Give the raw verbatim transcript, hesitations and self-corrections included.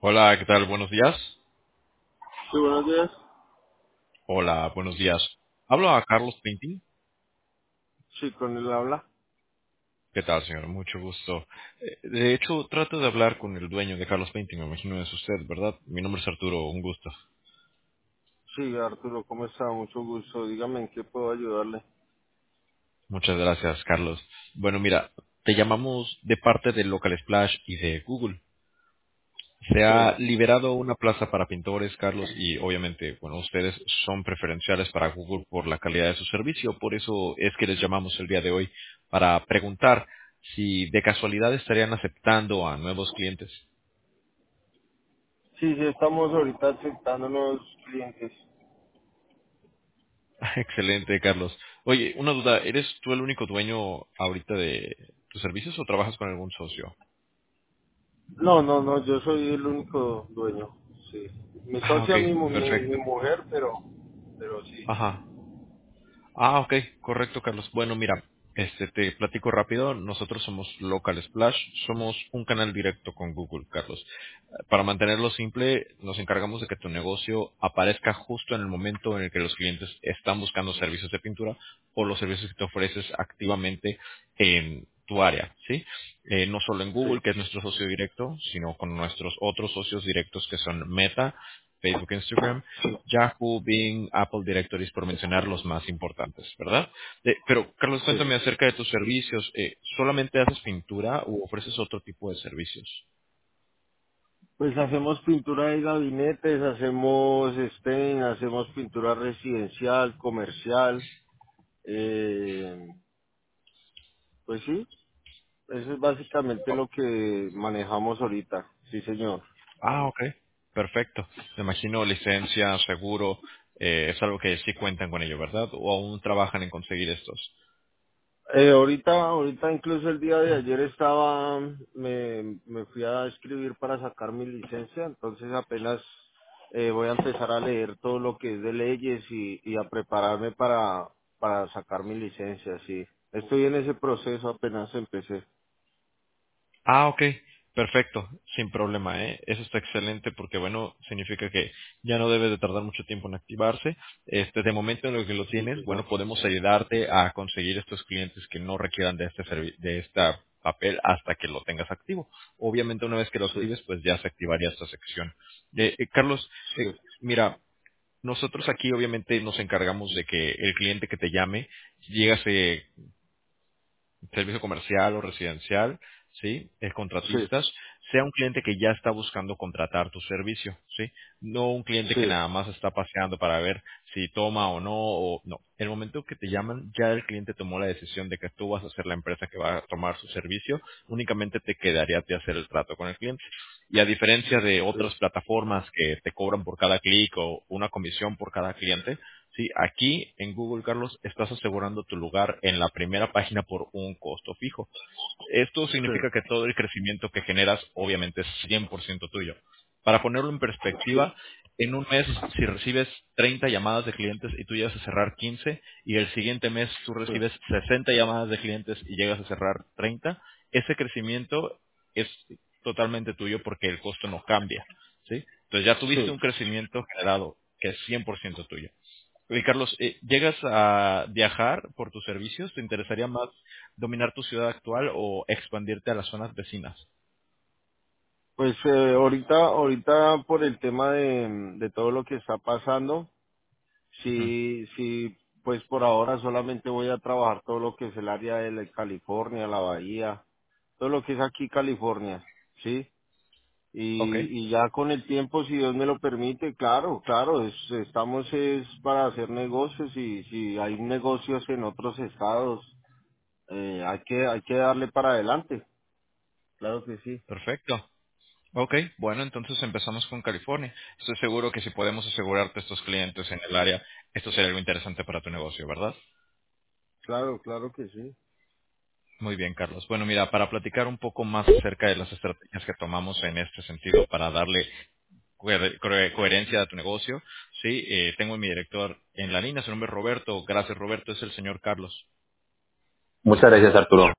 Hola, ¿qué tal? Buenos días. Sí, buenos días. Hola, buenos días. Hablo a Carlos Painting. Sí, con él habla. ¿Qué tal, señor? Mucho gusto. Eh, De hecho, trato de hablar con el dueño de Carlos Painting, me imagino es usted, ¿verdad? Mi nombre es Arturo, un gusto. Sí, Arturo, ¿cómo está? Mucho gusto. Dígame en qué puedo ayudarle. Muchas gracias, Carlos. Bueno, mira, te llamamos de parte de Local Splash y de Google. Se Sí. ha liberado una plaza para pintores, Carlos, y obviamente, bueno, ustedes son preferenciales para Google por la calidad de su servicio, por eso es que les llamamos el día de hoy para preguntar si de casualidad estarían aceptando a nuevos clientes. Sí, sí, estamos ahorita aceptando nuevos clientes. Excelente, Carlos. Oye, una duda, ¿eres tú el único dueño ahorita de tus servicios o trabajas con algún socio? No, no, no, yo soy el único dueño. Sí. Mi Ah, ok, socia, mi, mu- mi, mi perfecto. mujer, pero, pero sí. Ajá. Ah, ok, correcto, Carlos. Bueno, mira, este te platico rápido. Nosotros somos Local Splash, somos un canal directo con Google, Carlos. Eh, Para mantenerlo simple, nos encargamos de que tu negocio aparezca justo en el momento en el que los clientes están buscando servicios de pintura o los servicios que te ofreces activamente en tu área, ¿sí? Eh, no solo en Sí, Google, que es nuestro socio directo, sino con nuestros otros socios directos que son Meta, Facebook, Instagram, Yahoo, Bing, Apple Directories, por mencionar los más importantes, ¿verdad? Eh, pero, Carlos, sí. cuéntame acerca de tus servicios. Eh, ¿Solamente haces pintura o ofreces otro tipo de servicios? Pues hacemos pintura de gabinetes, hacemos stain, hacemos pintura residencial, comercial. Eh, pues sí, eso es básicamente Oh, lo que manejamos ahorita. Sí, señor. ah, ok. Perfecto. Me imagino licencia, seguro, eh, es algo que sí cuentan con ello, ¿verdad? ¿O aún trabajan en conseguir estos? Eh, ahorita, ahorita incluso el día de ayer estaba, me, me fui a escribir para sacar mi licencia, entonces apenas eh, voy a empezar a leer todo lo que es de leyes y, y a prepararme para, para sacar mi licencia, sí. Estoy en ese proceso, apenas empecé. Ah, ok, perfecto, sin problema, ¿eh? Eso está excelente porque, bueno, significa que ya no debe de tardar mucho tiempo en activarse. Este, de momento en lo que lo Sí, tienes, señor. bueno, podemos ayudarte a conseguir estos clientes que no requieran de este servi- de esta papel hasta que lo tengas activo. Obviamente, una vez que lo Sí, actives, pues ya se activaría esta sección. Eh, eh, Carlos, sí, eh, mira, nosotros aquí obviamente nos encargamos de que el cliente que te llame llegase servicio comercial o residencial, ¿sí? Eh, sí, contratistas, sea un cliente que ya está buscando contratar tu servicio, ¿sí? No un cliente que sí, nada más está paseando para ver si toma o no, o no. El momento que te llaman, ya el cliente tomó la decisión de que tú vas a ser la empresa que va a tomar su servicio, únicamente te quedaría a ti hacer el trato con el cliente. Y a diferencia de sí, otras plataformas que te cobran por cada clic o una comisión por cada cliente, sí, aquí en Google, Carlos, estás asegurando tu lugar en la primera página por un costo fijo. Esto sí, significa que todo el crecimiento que generas obviamente es cien por ciento tuyo. Para ponerlo en sí, perspectiva, en un mes, si recibes treinta llamadas de clientes y tú llegas a cerrar quince, y el siguiente mes tú sí, recibes sesenta llamadas de clientes y llegas a cerrar treinta, ese crecimiento es totalmente tuyo porque el costo no cambia, ¿sí? Entonces ya tuviste sí. un crecimiento generado que es cien por ciento tuyo. Oye, Carlos, eh, ¿llegas a viajar por tus servicios? ¿Te interesaría más dominar tu ciudad actual o expandirte a las zonas vecinas? Pues eh, ahorita, ahorita por el tema de, de todo lo que está pasando, Ujú. sí, sí, pues por ahora solamente voy a trabajar todo lo que es el área de la California, la Bahía, todo lo que es aquí California, ¿sí? Ok, Y, y ya con el tiempo, si Dios me lo permite, claro, claro, es, estamos es para hacer negocios y si hay negocios en otros estados, eh, hay que, hay que darle para adelante, claro que sí. perfecto. Ok, bueno, entonces empezamos con California. Estoy seguro que si podemos asegurarte estos clientes en el área, esto sería algo interesante para tu negocio, ¿verdad? Claro, claro que sí. Muy bien, Carlos. Bueno, mira, para platicar un poco más acerca de las estrategias que tomamos en este sentido para darle coher- coher- coherencia a tu negocio, sí, eh, tengo a mi director en la línea, su nombre es Roberto. Gracias, Roberto, es el señor Carlos. Muchas gracias, Arturo.